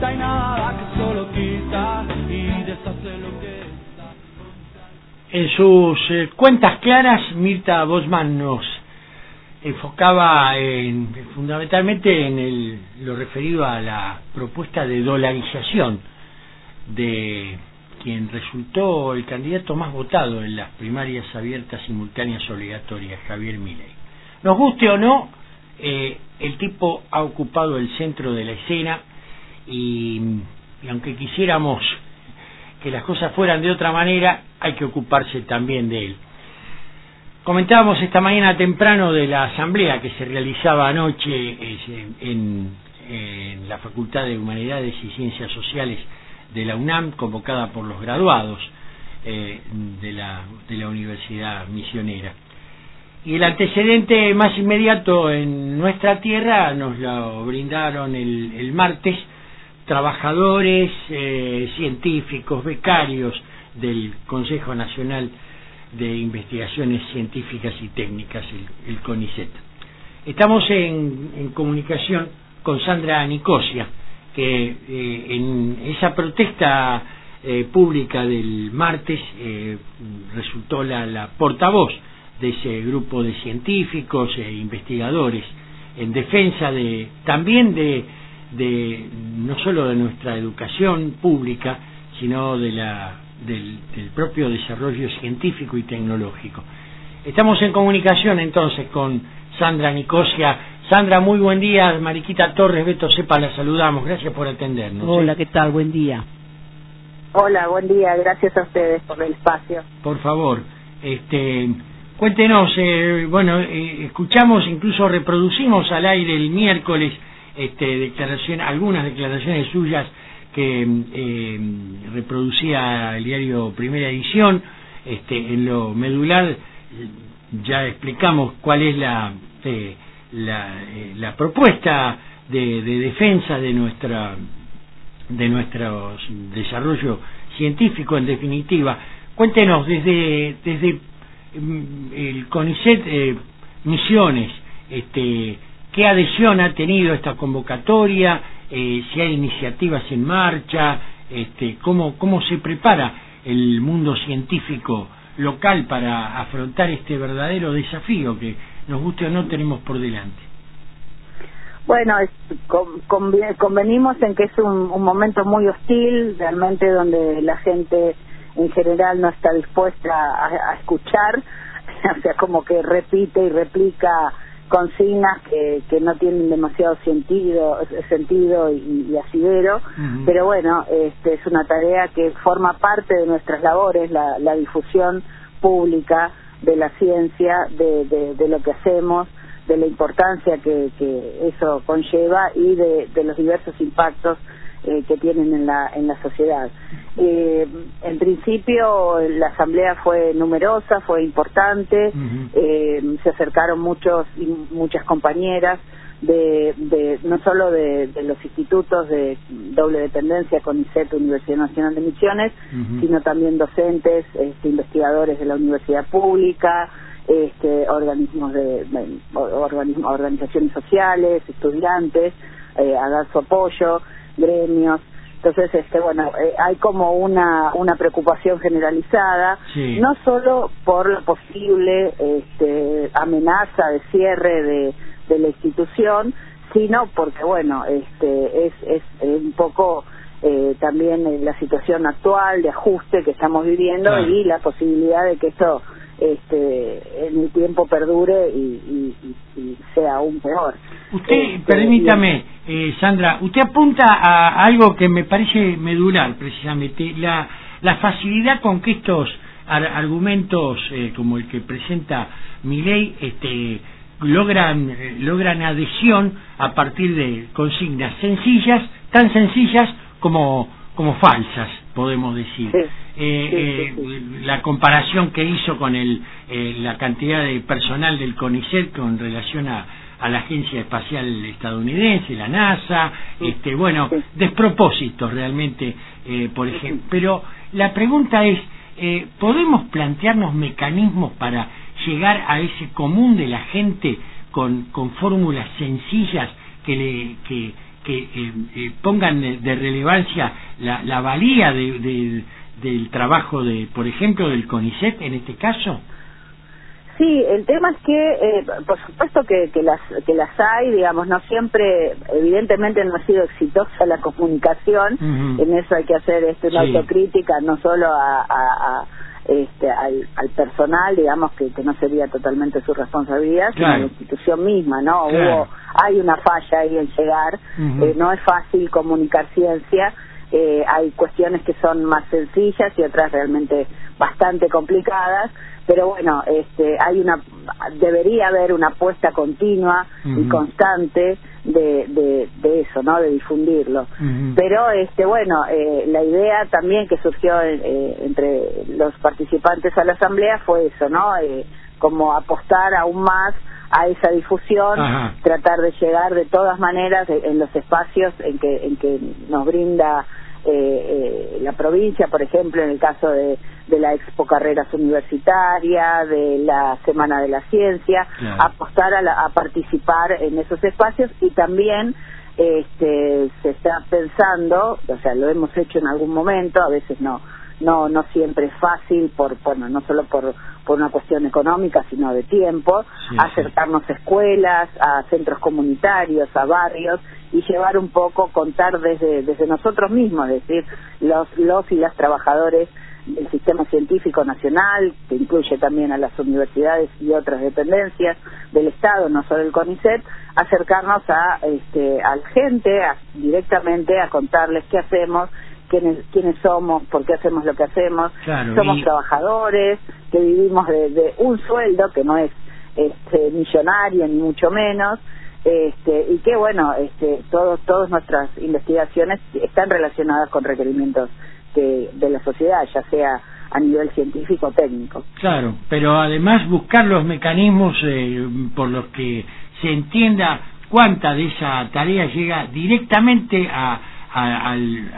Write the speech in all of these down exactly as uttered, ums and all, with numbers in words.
quita y nada que solo quita y deshace lo que está. En sus eh, cuentas claras, Mirta Bosman nos enfocaba en, fundamentalmente en el, lo referido a la propuesta de dolarización de quien resultó el candidato más votado en las primarias abiertas simultáneas obligatorias, Javier Milei. Nos guste o no, eh, el tipo ha ocupado el centro de la escena y, y aunque quisiéramos que las cosas fueran de otra manera, hay que ocuparse también de él. Comentábamos esta mañana temprano de la asamblea que se realizaba anoche en, en la Facultad de Humanidades y Ciencias Sociales de la UNAM, convocada por los graduados eh, de, la, de la Universidad Misionera. Y el antecedente más inmediato en nuestra tierra nos lo brindaron el, el martes trabajadores, eh, científicos, becarios del Consejo Nacional de Investigaciones Científicas y Técnicas, el, el CONICET. Estamos en, en comunicación con Sandra Nicosia, que eh, en esa protesta eh, pública del martes eh, resultó la, la portavoz de ese grupo de científicos e investigadores en defensa de también de, de no solo de nuestra educación pública, sino de la Del, del propio desarrollo científico y tecnológico. Estamos en comunicación entonces con Sandra Nicosia. Sandra, muy buen día. Mariquita Torres, Beto Cepa, la saludamos. Gracias por atendernos. Hola, ¿qué tal? Buen día. Hola, buen día. Gracias a ustedes por el espacio. Por favor, este, cuéntenos. Eh, bueno, eh, escuchamos, incluso reproducimos al aire el miércoles este, declaración, algunas declaraciones suyas que eh, reproducía el diario Primera Edición. Este, en lo medular ya explicamos cuál es la eh, la, eh, la propuesta de, de defensa de nuestra de nuestro desarrollo científico, en definitiva. Cuéntenos desde desde el CONICET eh, Misiones, este, qué adhesión ha tenido esta convocatoria. Eh, si hay iniciativas en marcha, este, cómo, cómo se prepara el mundo científico local para afrontar este verdadero desafío que, nos guste o no, tenemos por delante. Bueno, es, con, con, convenimos en que es un, un momento muy hostil, realmente, donde la gente en general no está dispuesta a, a escuchar, o sea, como que repite y replica consignas que, que no tienen demasiado sentido sentido y, y asidero. Uh-huh. Pero bueno, este, es una tarea que forma parte de nuestras labores, la, la difusión pública de la ciencia, de, de, de lo que hacemos, de la importancia que, que eso conlleva y de, de los diversos impactos eh, que tienen en la en la sociedad. Eh, en principio la asamblea fue numerosa, fue importante. Uh-huh. eh, se acercaron muchos y muchas compañeras de, de no solo de, de los institutos de doble dependencia, CONICET, Universidad Nacional de Misiones, uh-huh. sino también docentes, este, investigadores de la universidad pública, este, organismos de, de organismos, organizaciones sociales, estudiantes, eh, a dar su apoyo, gremios. Entonces, este, bueno, eh, hay como una una preocupación generalizada, sí. no solo por la posible este, amenaza de cierre de, de la institución, sino porque, bueno, este, es, es un poco eh, también la situación actual de ajuste que estamos viviendo, claro. y la posibilidad de que esto este, en el tiempo perdure y, y, y sea aún peor. Usted, este, permítame, eh, Sandra, usted apunta a algo que me parece medular, precisamente, la, la facilidad con que estos ar argumentos, eh, como el que presenta Milei, este, logran, eh, logran adhesión a partir de consignas sencillas, tan sencillas como, como falsas, podemos decir. Sí. Eh, Sí, eh, sí, sí. La comparación que hizo con el, eh, la cantidad de personal del CONICET con relación a, a la Agencia Espacial Estadounidense, la NASA, sí. este, bueno, sí. despropósitos realmente, eh, por ejemplo. Pero la pregunta es, eh, ¿podemos plantearnos mecanismos para llegar a ese común de la gente con, con fórmulas sencillas que le, que, que eh, eh, pongan de, de relevancia la, la valía de, de, del trabajo de, por ejemplo, del CONICET en este caso? Sí, el tema es que, eh, por supuesto que, que las que las hay, digamos, no siempre, evidentemente no ha sido exitosa la comunicación, uh-huh. En eso hay que hacer este, una sí. autocrítica, no solo a, a, a este, al, al personal, digamos, que, que no sería totalmente su responsabilidad, claro. Sino la institución misma, ¿no? Claro. Hubo, hay una falla ahí en llegar, uh-huh. eh, no es fácil comunicar ciencia. Eh, hay cuestiones que son más sencillas y otras realmente bastante complicadas, pero bueno, este, hay una, debería haber una apuesta continua uh-huh. y constante de, de, de eso, ¿no? De difundirlo. Uh-huh. Pero este, bueno, eh, la idea también que surgió eh, entre los participantes a la asamblea fue eso, ¿no? Eh, como apostar aún más a esa difusión, ajá. Tratar de llegar de todas maneras en los espacios en que en que nos brinda eh, eh, la provincia, por ejemplo, en el caso de, de la Expo Carreras Universitaria, de la Semana de la Ciencia, claro. Apostar a, la, a participar en esos espacios y también este, se está pensando, o sea, lo hemos hecho en algún momento, a veces no no no siempre es fácil, por bueno, no solo por por una cuestión económica, sino de tiempo, sí, acercarnos sí. a escuelas, a centros comunitarios, a barrios, y llevar un poco, contar desde desde nosotros mismos, es decir, los los y las trabajadores del sistema científico nacional, que incluye también a las universidades y otras dependencias del Estado, no solo el CONICET, acercarnos a este a la gente, a, directamente a contarles qué hacemos, quiénes, quiénes somos, por qué hacemos lo que hacemos. Claro, somos y... trabajadores que vivimos de, de un sueldo que no es este, millonario ni mucho menos, este, y que bueno, este, todos todas nuestras investigaciones están relacionadas con requerimientos de, de la sociedad, ya sea a nivel científico o técnico. Claro, pero además buscar los mecanismos eh, por los que se entienda cuánta de esa tarea llega directamente a A, a,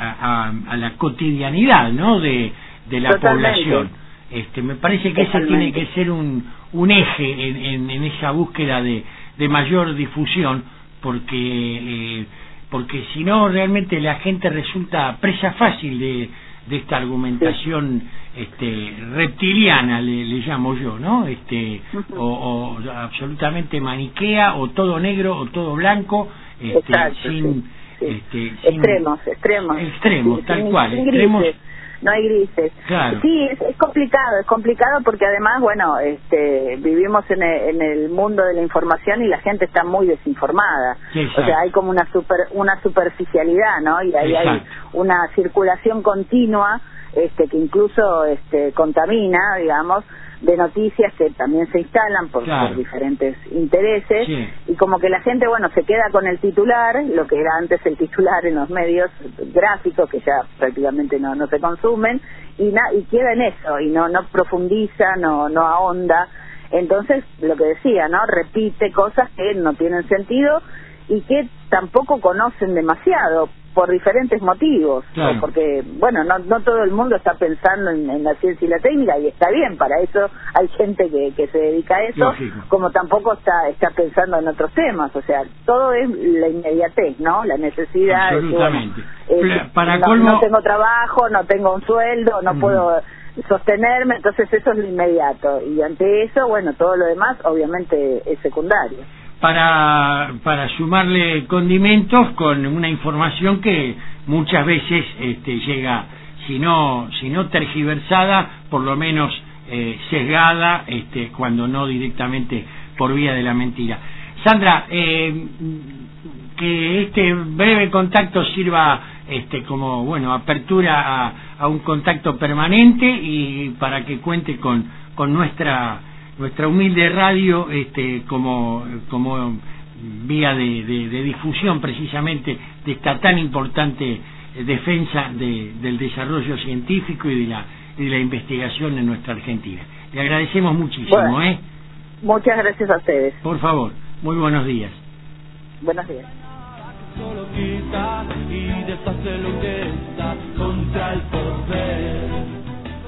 a, a la cotidianidad, ¿no? de, de la Totalmente. población. Este, me parece que Totalmente. ese tiene que ser un, un eje en, en, en esa búsqueda de, de mayor difusión, porque eh, porque si no realmente la gente resulta presa fácil de, de esta argumentación sí. este, reptiliana, le, le llamo yo, ¿no? Este, uh-huh. o, o absolutamente maniquea, o todo negro o todo blanco, este, Exacto, sin sí. Este, extremos, sin... extremos. Extremos, sí, tal sin, cual. Sin extremos... grises, no hay grises. Claro. Sí, es, es complicado, es complicado porque además, bueno, este, vivimos en el, en el mundo de la información y la gente está muy desinformada. Sí, o sea, hay como una super, una superficialidad, ¿no? Y ahí exacto. hay una circulación continua, este, que incluso este, contamina, digamos, de noticias que también se instalan por, claro. por diferentes intereses sí. y como que la gente, bueno, se queda con el titular, lo que era antes el titular en los medios gráficos que ya prácticamente no no se consumen y na, y queda en eso y no no profundiza, no no ahonda. Entonces, lo que decía, ¿no? Repite cosas que no tienen sentido y que tampoco conocen demasiado por diferentes motivos, claro. porque bueno, no no todo el mundo está pensando en, en la ciencia y la técnica y está bien, para eso hay gente que, que se dedica a eso, Lógico. como tampoco está está pensando en otros temas, o sea, todo es la inmediatez, ¿no? La necesidad. Absolutamente. De, bueno, eh, para no, colmo... no tengo trabajo, no tengo un sueldo, no mm. puedo sostenerme, entonces eso es lo inmediato y ante eso, bueno, todo lo demás obviamente es secundario. Para, para sumarle condimentos con una información que muchas veces este, llega, si no, si no tergiversada, por lo menos eh, sesgada, este, cuando no directamente por vía de la mentira. Sandra, eh, que este breve contacto sirva este, como bueno apertura a, a un contacto permanente y para que cuente con, con nuestra nuestra humilde radio este como como vía de, de, de difusión precisamente de esta tan importante defensa de, del desarrollo científico y de la y de la investigación en nuestra Argentina. Le agradecemos muchísimo. Bueno, ¿eh? Muchas gracias a ustedes. Por favor, muy buenos días. Buenos días. Solo quita y deshace lo que está contra el poder.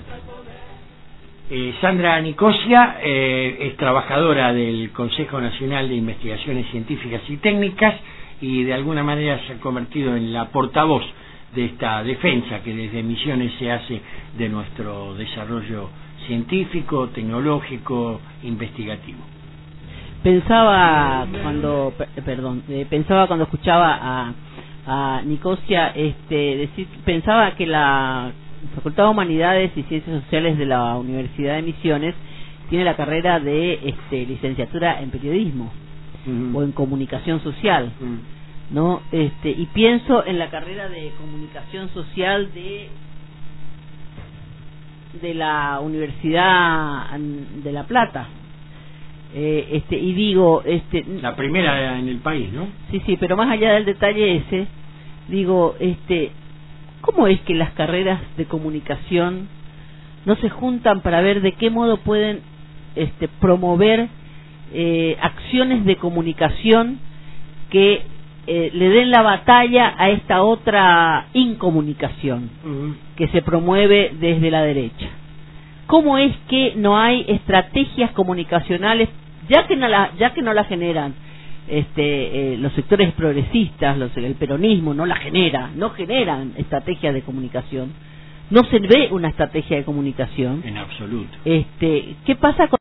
Eh, Sandra Nicosia eh, es trabajadora del Consejo Nacional de Investigaciones Científicas y Técnicas y de alguna manera se ha convertido en la portavoz de esta defensa que desde Misiones se hace de nuestro desarrollo científico, tecnológico, investigativo. Pensaba cuando, perdón, eh, pensaba cuando escuchaba a, a Nicosia, este, decir, pensaba que la Facultad de Humanidades y Ciencias Sociales de la Universidad de Misiones tiene la carrera de este, licenciatura en periodismo uh-huh. o en comunicación social, uh-huh. ¿no? Este, y pienso en la carrera de comunicación social de de la Universidad de La Plata. Eh, este y digo este la primera en el país, ¿no? Sí, sí, pero más allá del detalle ese, digo, este ¿cómo es que las carreras de comunicación no se juntan para ver de qué modo pueden este promover eh, acciones de comunicación que eh, le den la batalla a esta otra incomunicación uh-huh. que se promueve desde la derecha? ¿Cómo es que no hay estrategias comunicacionales, ya que no la, ya que no la generan este, eh, los sectores progresistas, los, el peronismo no la genera, no generan estrategias de comunicación, no se ve una estrategia de comunicación? En absoluto. Este, ¿qué pasa con